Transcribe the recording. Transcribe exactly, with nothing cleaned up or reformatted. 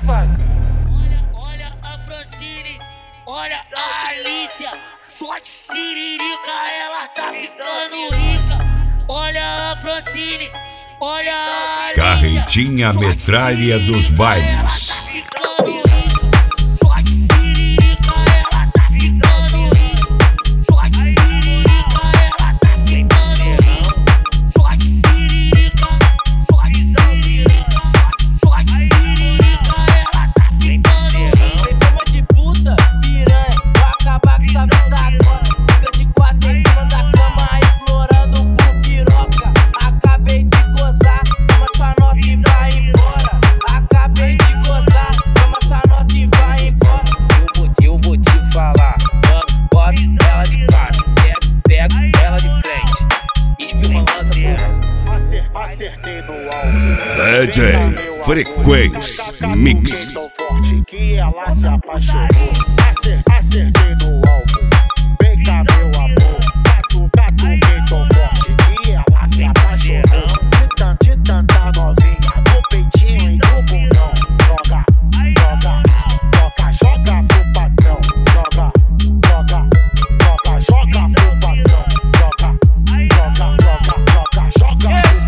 faca. Olha, olha a Francine, olha a Alicia. Só de siririca ela tá ficando rica. Olha a Francine, olha a Alicia. Carretinha metralha dos bailes. Acertei no alvo. D J Frequência Mix. Tão forte que ela se apaixonou. Acertei no alvo.